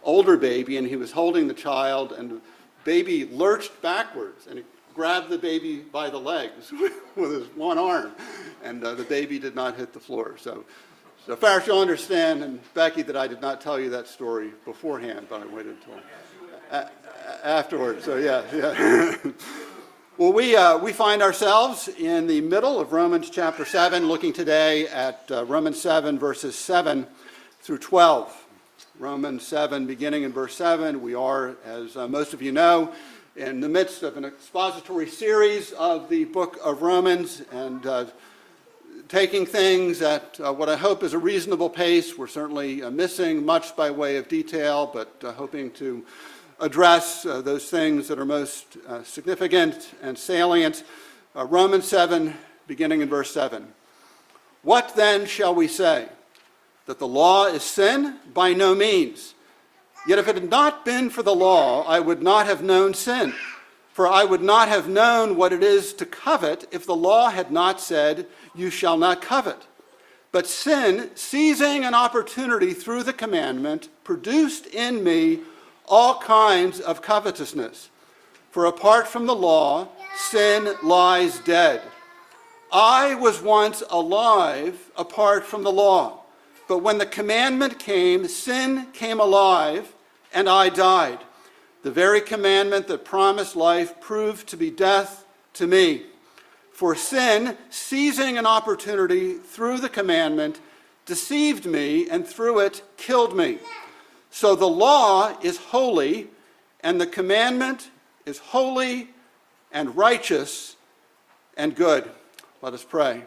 older baby, and he was holding the child, and the baby lurched backwards, and he grabbed the baby by the legs with his one arm, and the baby did not hit the floor. So Farris, you'll understand, and Becky, that I did not tell you that story beforehand, but I waited until afterwards. So yeah. Well, we find ourselves in the middle of Romans chapter 7, looking today at Romans 7, verses 7 through 12. Romans 7, beginning in verse 7, we are, as most of you know, in the midst of an expository series of the book of Romans, and taking things at what I hope is a reasonable pace. We're certainly missing much by way of detail, but hoping to address those things that are most significant and salient. Romans 7, beginning in verse 7. What then shall we say? That the law is sin? By no means. Yet if it had not been for the law, I would not have known sin. For I would not have known what it is to covet if the law had not said, you shall not covet. But sin, seizing an opportunity through the commandment, produced in me all kinds of covetousness. For apart from the law, sin lies dead. I was once alive apart from the law. But when the commandment came, sin came alive, and I died. The very commandment that promised life proved to be death to me. For sin, seizing an opportunity through the commandment, deceived me, and through it killed me. So the law is holy, and the commandment is holy and righteous and good. Let us pray.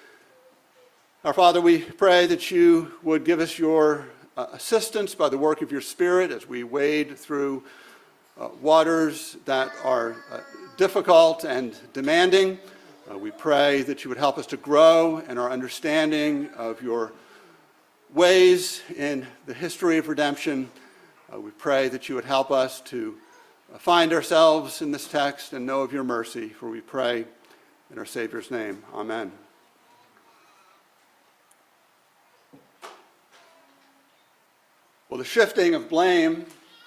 Our Father, we pray that you would give us your assistance by the work of your Spirit as we wade through waters that are difficult and demanding. We pray that you would help us to grow in our understanding of your ways in the history of redemption. We pray that you would help us to find ourselves in this text and know of your mercy, for we pray in our Savior's name. Amen. Well, the shifting of blame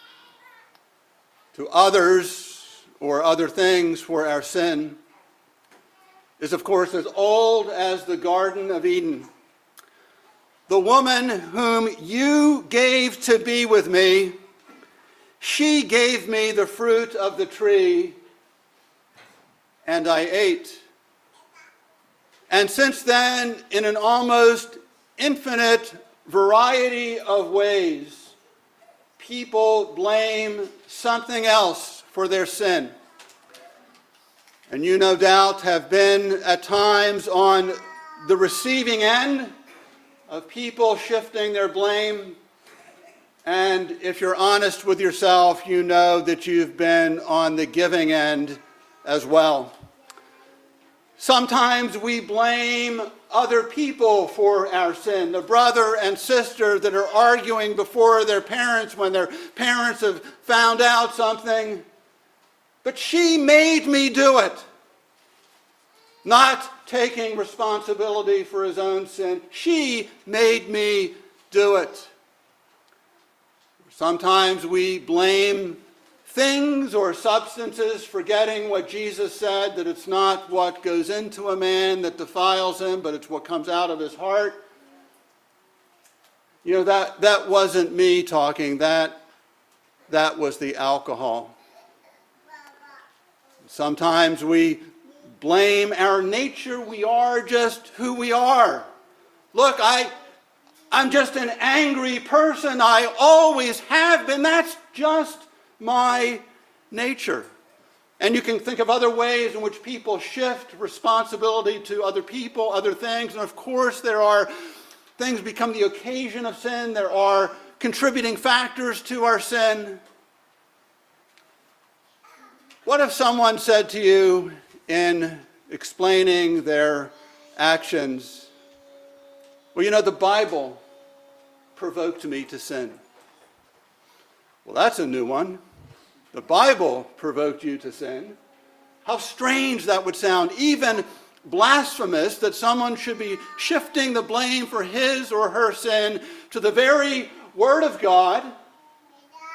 to others or other things for our sin is, of course, as old as the Garden of Eden. The woman whom you gave to be with me, she gave me the fruit of the tree, and I ate. And since then, in an almost infinite variety of ways, people blame something else for their sin. And you, no doubt, have been at times on the receiving end of people shifting their blame. And if you're honest with yourself, you know that you've been on the giving end as well. Sometimes we blame other people for our sin, the brother and sister that are arguing before their parents when their parents have found out something. But she made me do it. Not taking responsibility for his own sin. She made me do it. Sometimes we blame things or substances, forgetting what Jesus said, that it's not what goes into a man that defiles him, but it's what comes out of his heart. You know, that wasn't me talking. That was the alcohol. Sometimes we blame our nature. We are just who we are. Look, I'm just an angry person. I always have been. That's just my nature. And you can think of other ways in which people shift responsibility to other people, other things. And of course, there are things become the occasion of sin. There are contributing factors to our sin. What if someone said to you in explaining their actions, well, you know, the Bible provoked me to sin? Well, that's a new one. The Bible provoked you to sin. How strange that would sound, even blasphemous, that someone should be shifting the blame for his or her sin to the very Word of God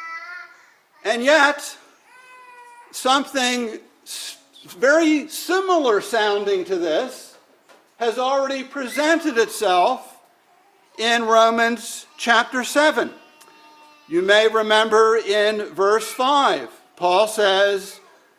And yet, something very similar sounding to this has already presented itself in Romans chapter 7. You may remember in verse 5, Paul says,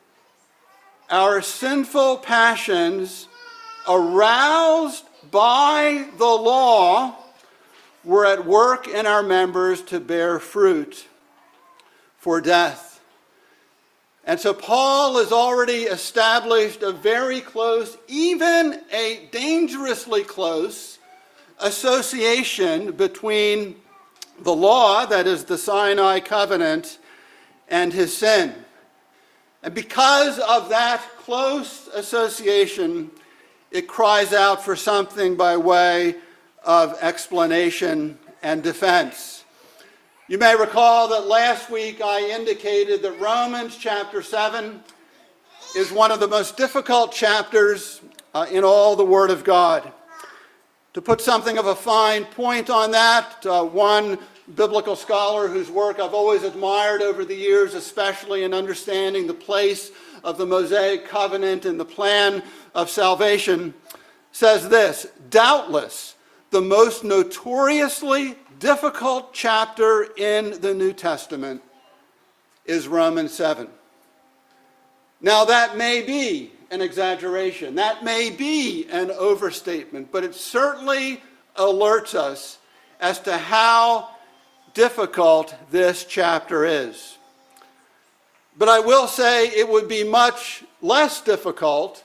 "Our sinful passions, aroused by the law, were at work in our members to bear fruit for death." And so Paul has already established a very close, even a dangerously close, association between the law, that is the Sinai covenant, and his sin. And because of that close association, it cries out for something by way of explanation and defense. You may recall that last week I indicated that Romans chapter 7 is one of the most difficult chapters in all the Word of God. To put something of a fine point on that, one biblical scholar whose work I've always admired over the years, especially in understanding the place of the Mosaic covenant and the plan of salvation, says this: "Doubtless, the most notoriously difficult chapter in the New Testament is Romans 7. Now that may be an exaggeration, that may be an overstatement, but it certainly alerts us as to how difficult this chapter is. But I will say it would be much less difficult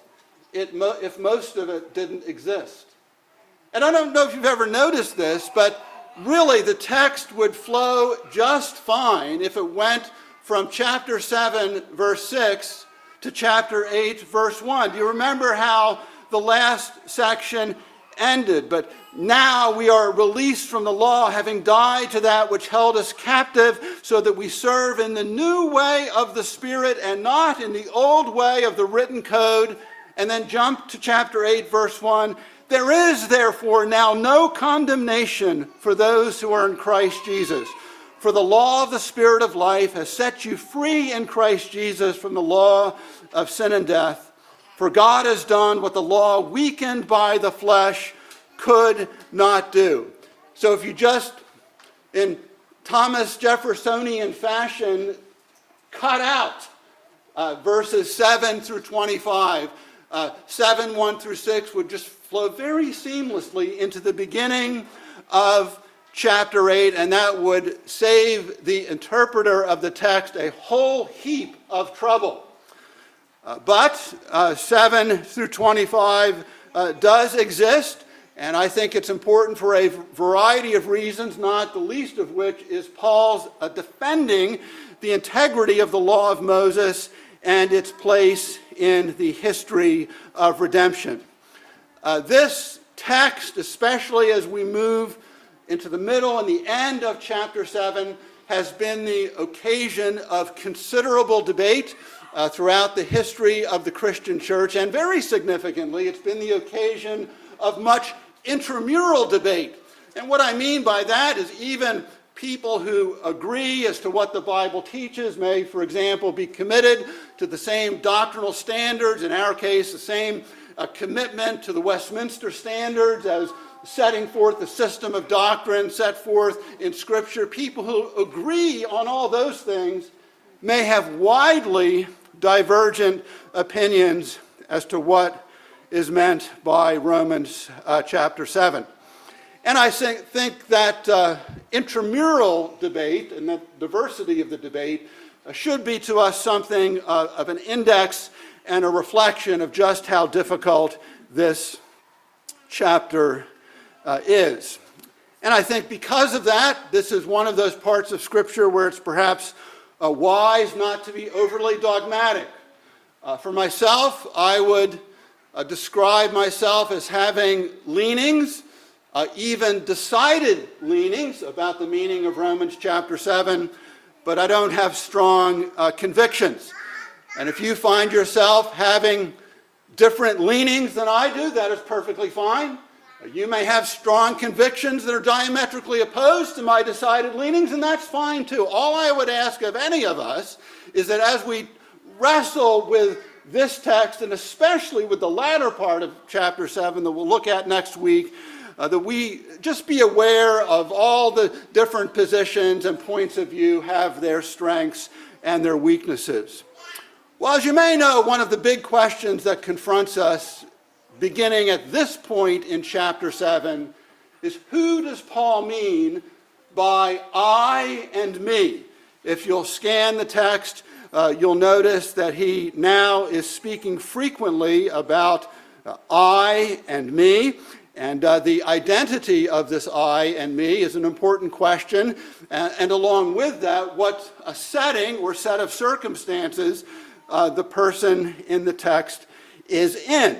if most of it didn't exist. And I don't know if you've ever noticed this, but really the text would flow just fine if it went from chapter 7, verse 6 to chapter 8, verse 1. Do you remember how the last section ended? "But now we are released from the law, having died to that which held us captive, so that we serve in the new way of the Spirit and not in the old way of the written code." And then jump to chapter 8, verse 1. "There is therefore now no condemnation for those who are in Christ Jesus. For the law of the Spirit of life has set you free in Christ Jesus from the law of sin and death. For God has done what the law, weakened by the flesh, could not do." So if you just, in Thomas Jeffersonian fashion, cut out verses 7 through 25, 7, 1 through 6 would just flow very seamlessly into the beginning of chapter 8, and that would save the interpreter of the text a whole heap of trouble. But 7 through 25 does exist, and I think it's important for a variety of reasons, not the least of which is Paul's defending the integrity of the law of Moses and its place in the history of redemption. This text, especially as we move into the middle and the end of chapter 7, has been the occasion of considerable debate throughout the history of the Christian church, and very significantly, it's been the occasion of much intramural debate. And what I mean by that is even people who agree as to what the Bible teaches may, for example, be committed to the same doctrinal standards, in our case, the same commitment to the Westminster Standards as setting forth the system of doctrine set forth in Scripture. People who agree on all those things may have widely divergent opinions as to what is meant by Romans chapter 7. And I think that intramural debate and the diversity of the debate should be to us something of an index and a reflection of just how difficult this chapter is. And I think because of that, this is one of those parts of Scripture where it's perhaps wise not to be overly dogmatic. For myself, I would describe myself as having leanings, even decided leanings about the meaning of Romans chapter 7, but I don't have strong convictions. And if you find yourself having different leanings than I do, that is perfectly fine. You may have strong convictions that are diametrically opposed to my decided leanings, and that's fine too. All I would ask of any of us is that as we wrestle with this text, and especially with the latter part of chapter 7 that we'll look at next week, that we just be aware of all the different positions and points of view have their strengths and their weaknesses. Well, as you may know, one of the big questions that confronts us beginning at this point in chapter 7 is, who does Paul mean by I and me? If you'll scan the text, you'll notice that he now is speaking frequently about I and me. And the identity of this I and me is an important question. And along with that, what a setting or set of circumstances the person in the text is in.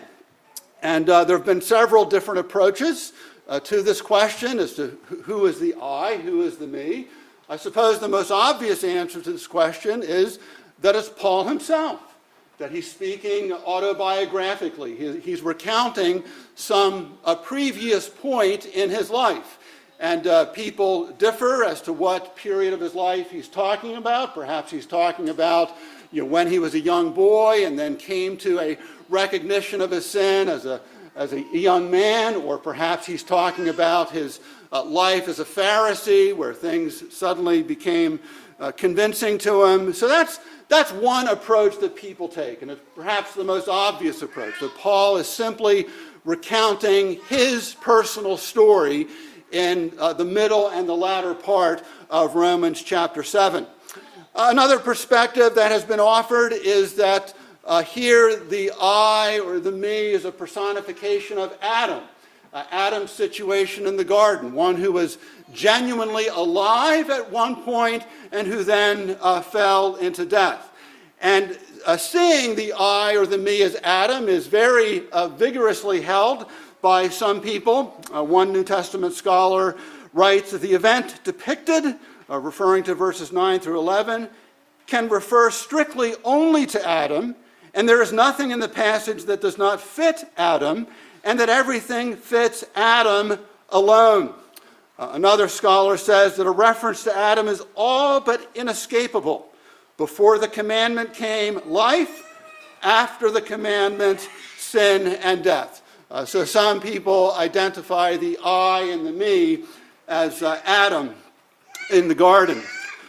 And there have been several different approaches to this question as to who is the I, who is the me. I suppose the most obvious answer to this question is that it's Paul himself, that he's speaking autobiographically. He's recounting some previous point in his life. And people differ as to what period of his life he's talking about. Perhaps he's talking about when he was a young boy and then came to a recognition of his sin as a young man, or perhaps he's talking about his life as a Pharisee, where things suddenly became convincing to him. So that's one approach that people take, and it's perhaps the most obvious approach, that Paul is simply recounting his personal story in the middle and the latter part of Romans chapter 7. Another perspective that has been offered is that here the I or the me is a personification of Adam, Adam's situation in the garden, one who was genuinely alive at one point and who then fell into death. And seeing the I or the me as Adam is very vigorously held by some people. One New Testament scholar writes that the event depicted, referring to verses 9 through 11, can refer strictly only to Adam, and there is nothing in the passage that does not fit Adam, and that everything fits Adam alone. Another scholar says that a reference to Adam is all but inescapable. Before the commandment came life, after the commandment sin and death. So some people identify the I and the me as Adam in the garden.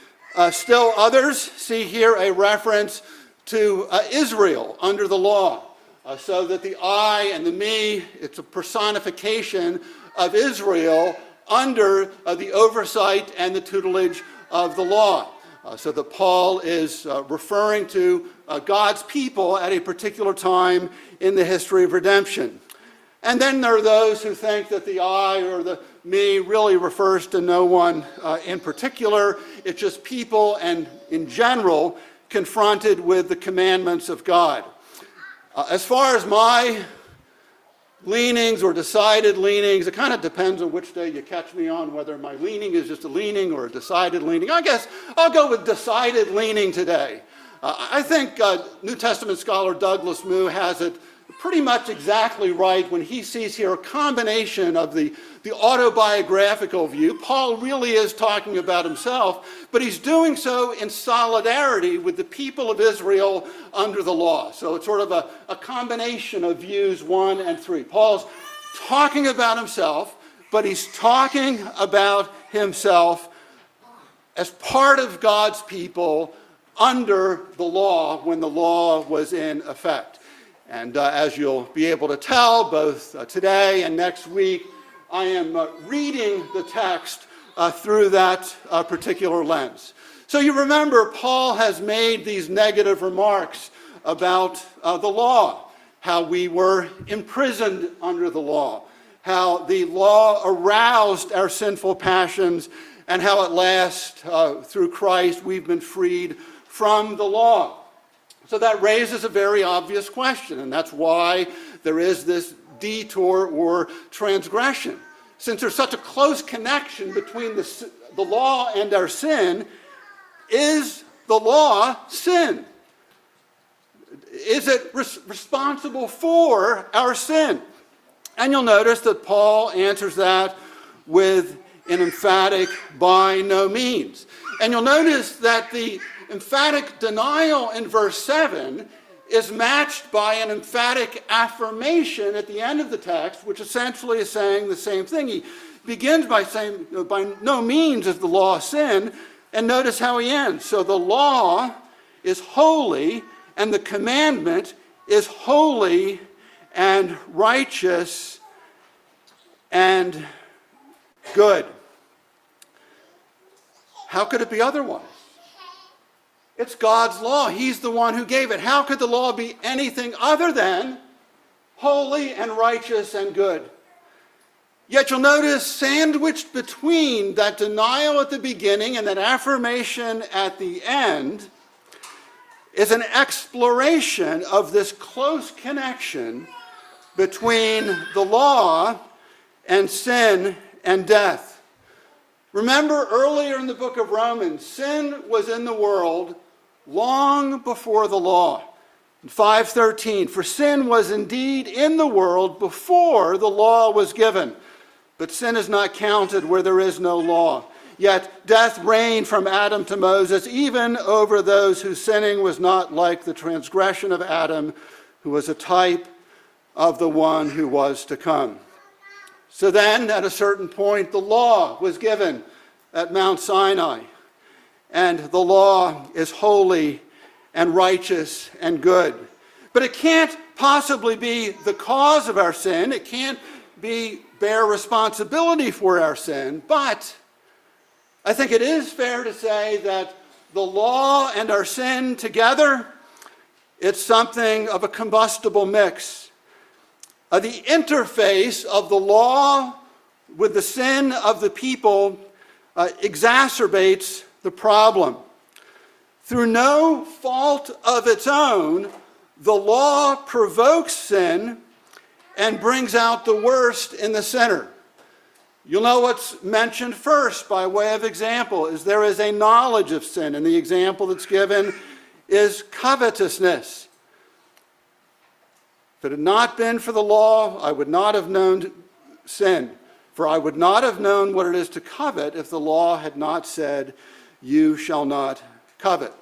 Still others see here a reference to Israel under the law, so that the I and the me, it's a personification of Israel under the oversight and the tutelage of the law. So that Paul is referring to God's people at a particular time in the history of redemption. And then there are those who think that the I or the me really refers to no one in particular. It's just people and in general confronted with the commandments of God. As far as my leanings or decided leanings, it kind of depends on which day you catch me on, whether my leaning is just a leaning or a decided leaning. I guess I'll go with decided leaning today. I think New Testament scholar Douglas Moo has it pretty much exactly right when he sees here a combination of the autobiographical view. Paul really is talking about himself, but he's doing so in solidarity with the people of Israel under the law. So it's sort of a combination of views 1 and 3. Paul's talking about himself, but he's talking about himself as part of God's people under the law when the law was in effect. And as you'll be able to tell, both today and next week, I am reading the text through that particular lens. So you remember, Paul has made these negative remarks about the law, how we were imprisoned under the law, how the law aroused our sinful passions, and how at last, through Christ, we've been freed from the law. So that raises a very obvious question, and that's why there is this detour or transgression. Since there's such a close connection between the law and our sin, is the law sin? Is it responsible for our sin? And you'll notice that Paul answers that with an emphatic by no means. And you'll notice that the emphatic denial in verse 7 is matched by an emphatic affirmation at the end of the text, which essentially is saying the same thing. He begins by saying, by no means is the law sin, and notice how he ends. So the law is holy, and the commandment is holy and righteous and good. How could it be otherwise? It's God's law. He's the one who gave it. How could the law be anything other than holy and righteous and good? Yet you'll notice sandwiched between that denial at the beginning and that affirmation at the end is an exploration of this close connection between the law and sin and death. Remember earlier in the book of Romans, sin was in the world long before the law. In 5:13, for sin was indeed in the world before the law was given, but sin is not counted where there is no law. Yet death reigned from Adam to Moses, even over those whose sinning was not like the transgression of Adam, who was a type of the one who was to come. So then, at a certain point, the law was given at Mount Sinai. And the law is holy and righteous and good. But it can't possibly be the cause of our sin. It can't bear responsibility for our sin. But I think it is fair to say that the law and our sin together, it's something of a combustible mix. The interface of the law with the sin of the people exacerbates the problem. Through no fault of its own, the law provokes sin and brings out the worst in the sinner. You'll know what's mentioned first by way of example is there is a knowledge of sin, and the example that's given is covetousness. If it had not been for the law, I would not have known sin, for I would not have known what it is to covet if the law had not said, you shall not covet.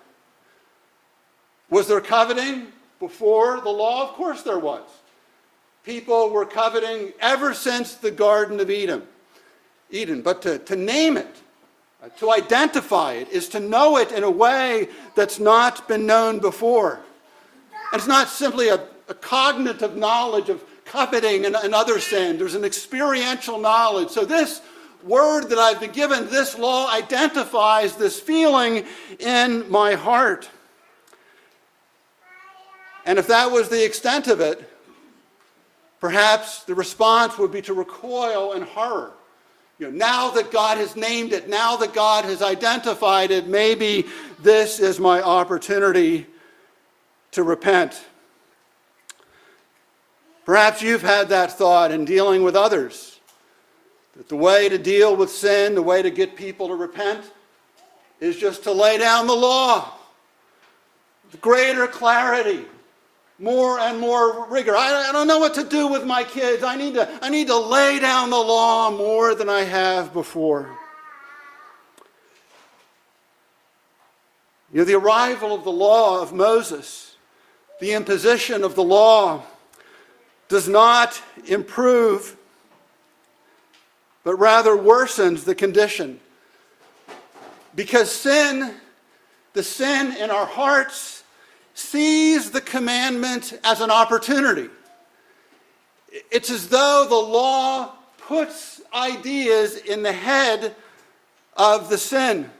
Was there coveting before the law? Of course there was. People were coveting ever since the Garden of Eden. But to name it, to identify it, is to know it in a way that's not been known before. And it's not simply a cognitive knowledge of coveting and other sin. There's an experiential knowledge. So this word that I've been given, this law, identifies this feeling in my heart. And if that was the extent of it, perhaps the response would be to recoil in horror. Now that God has named it, now that God has identified it, maybe this is my opportunity to repent. Perhaps you've had that thought in dealing with others, that the way to deal with sin, the way to get people to repent, is just to lay down the law with greater clarity, more and more rigor. I don't know what to do with my kids. I need to lay down the law more than I have before. The arrival of the law of Moses, the imposition of the law, does not improve, but rather worsens the condition. Because sin, the sin in our hearts, sees the commandment as an opportunity. It's as though the law puts ideas in the head of the sin.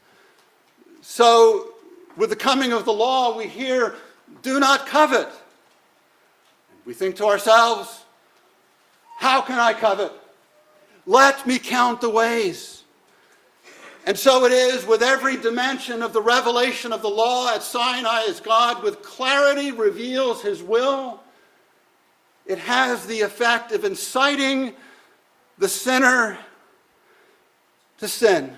So, with the coming of the law, we hear, do not covet. We think to ourselves, how can I covet? Let me count the ways. And so it is with every dimension of the revelation of the law at Sinai, as God with clarity reveals his will. It has the effect of inciting the sinner to sin.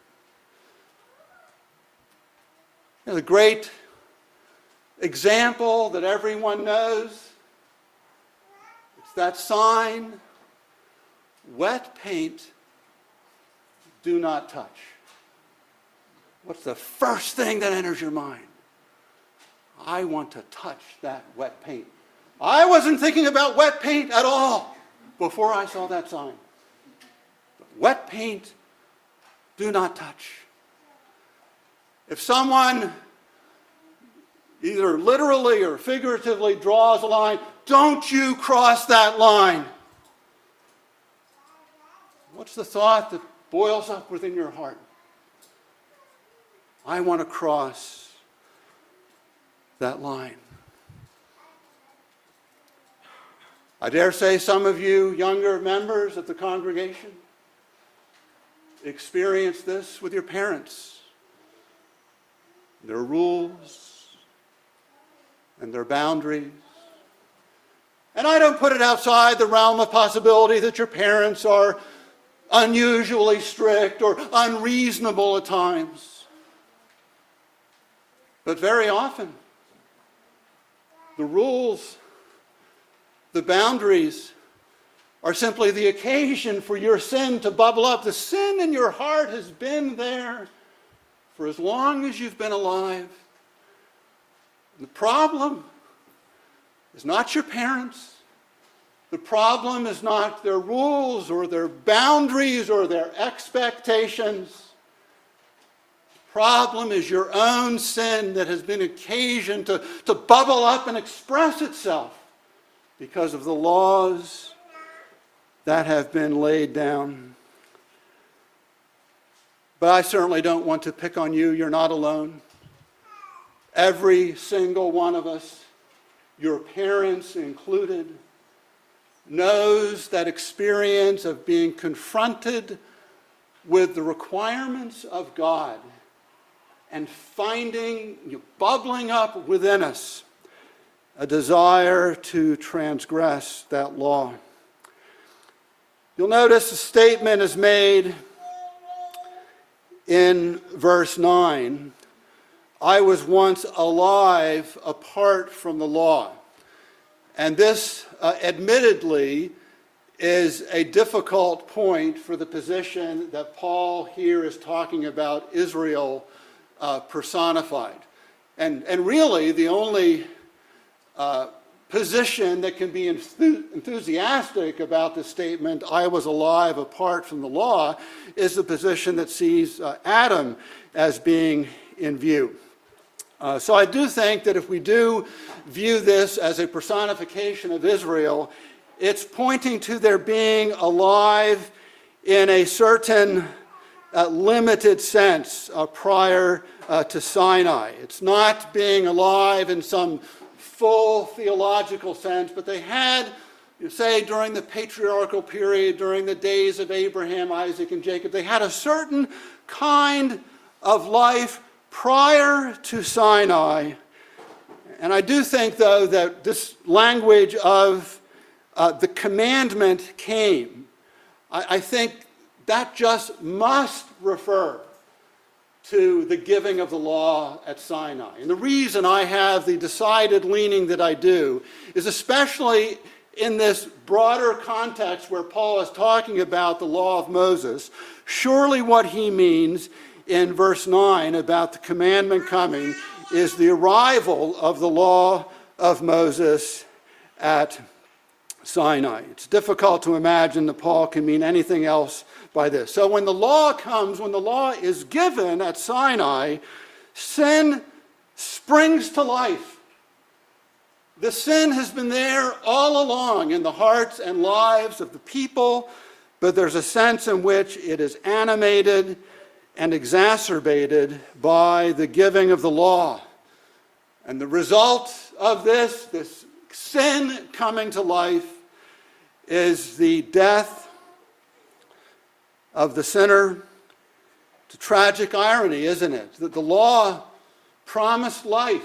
The great example that everyone knows, it's That sign, wet paint, do not touch. What's the first thing that enters your mind? I want to touch that wet paint. I wasn't thinking about wet paint at all before I saw that sign. Wet paint, do not touch. If someone either literally or figuratively draws a line, don't you cross that line. What's the thought that boils up within your heart? I want to cross that line. I dare say some of you younger members of the congregation experience this with your parents. Their rules and their boundaries. And I don't put it outside the realm of possibility that your parents are unusually strict or unreasonable at times. But very often, the rules, the boundaries, are simply the occasion for your sin to bubble up. The sin in your heart has been there for as long as you've been alive. And the problem is not your parents. The problem is not their rules or their boundaries or their expectations. The problem is your own sin that has been occasioned to bubble up and express itself because of the laws that have been laid down. But I certainly don't want to pick on you. You're not alone. Every single one of us, your parents included, knows that experience of being confronted with the requirements of God and finding, bubbling up within us, a desire to transgress that law. You'll notice a statement is made in verse 9. I was once alive apart from the law. And this, admittedly, is a difficult point for the position that Paul here is talking about Israel personified. And really, the only position that can be enthusiastic about the statement, I was alive apart from the law, is the position that sees Adam as being in view. So I do think that if we do view this as a personification of Israel, it's pointing to their being alive in a certain limited sense prior to Sinai. It's not being alive in some full theological sense, but they had, say, during the patriarchal period, during the days of Abraham, Isaac, and Jacob, they had a certain kind of life prior to Sinai. And I do think, though, that this language of the commandment came, I think that just must refer to the giving of the law at Sinai. And the reason I have the decided leaning that I do is especially in this broader context where Paul is talking about the law of Moses, surely what he means in verse 9 about the commandment coming is the arrival of the law of Moses at Sinai. It's difficult to imagine that Paul can mean anything else by this. So when the law comes, when the law is given at Sinai, sin springs to life. The sin has been there all along in the hearts and lives of the people, but there's a sense in which it is animated and exacerbated by the giving of the law. And the result of this sin coming to life, is the death of the sinner. It's a tragic irony, isn't it? That the law promised life.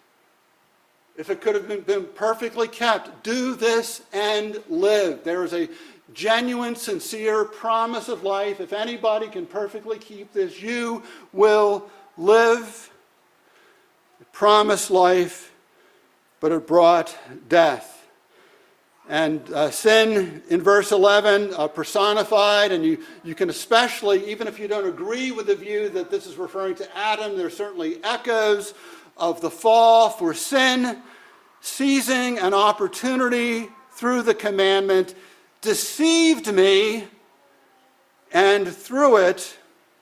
If it could have been perfectly kept, do this and live. There is a genuine, sincere promise of life. If anybody can perfectly keep this, you will live. It promised life, but it brought death. And sin in verse 11 personified, and you can especially, even if you don't agree with the view that this is referring to Adam, there's certainly echoes of the fall, for sin, seizing an opportunity through the commandment, deceived me, and through it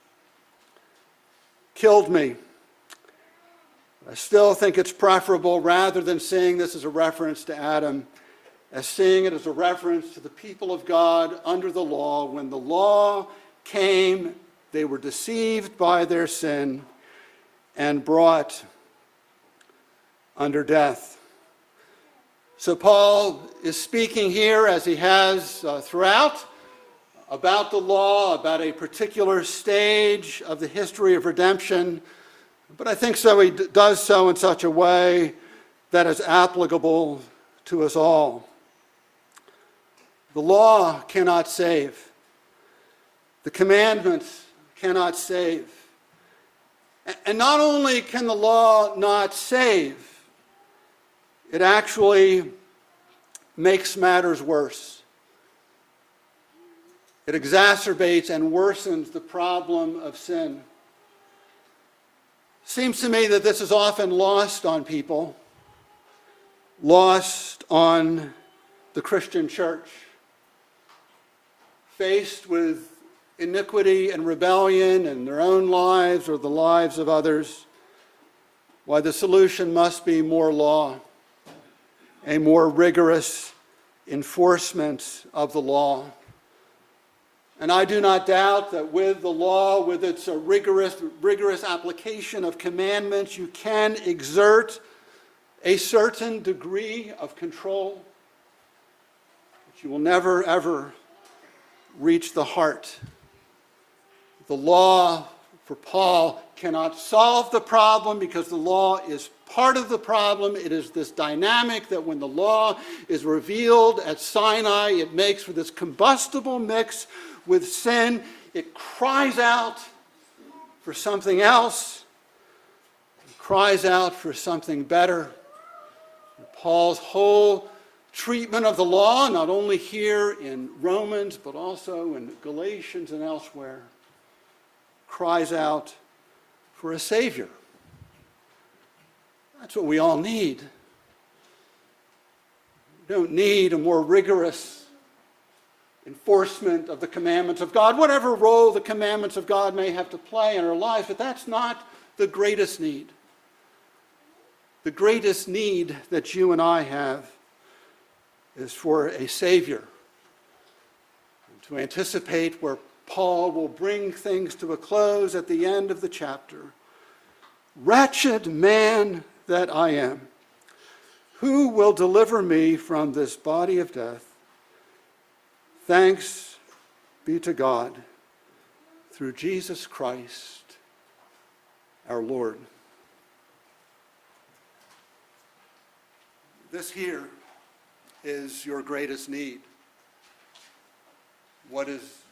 killed me. I still think it's preferable, rather than seeing this as a reference to Adam, as seeing it as a reference to the people of God under the law. When the law came, they were deceived by their sin and brought under death. So Paul is speaking here, as he has throughout, about the law, about a particular stage of the history of redemption. But I think so he does so in such a way that is applicable to us all. The law cannot save. The commandments cannot save. And not only can the law not save, it actually makes matters worse. It exacerbates and worsens the problem of sin. Seems to me that this is often lost on people, lost on the Christian church. Faced with iniquity and rebellion in their own lives or the lives of others, why the solution must be more law, a more rigorous enforcement of the law. And I do not doubt that with the law, with its rigorous application of commandments, you can exert a certain degree of control, but you will never, ever reach the heart. The law, for Paul, cannot solve the problem because the law is part of the problem. It is this dynamic that when the law is revealed at Sinai, it makes for this combustible mix with sin. It cries out for something else. It cries out for something better. Paul's whole treatment of the law, not only here in Romans, but also in Galatians and elsewhere, cries out for a Savior. That's what we all need. We don't need a more rigorous enforcement of the commandments of God, whatever role the commandments of God may have to play in our lives, but that's not the greatest need. The greatest need that you and I have is for a Savior. And to anticipate where Paul will bring things to a close at the end of the chapter. Wretched man that I am, who will deliver me from this body of death? Thanks be to God through Jesus Christ our Lord. This here is your greatest need. What is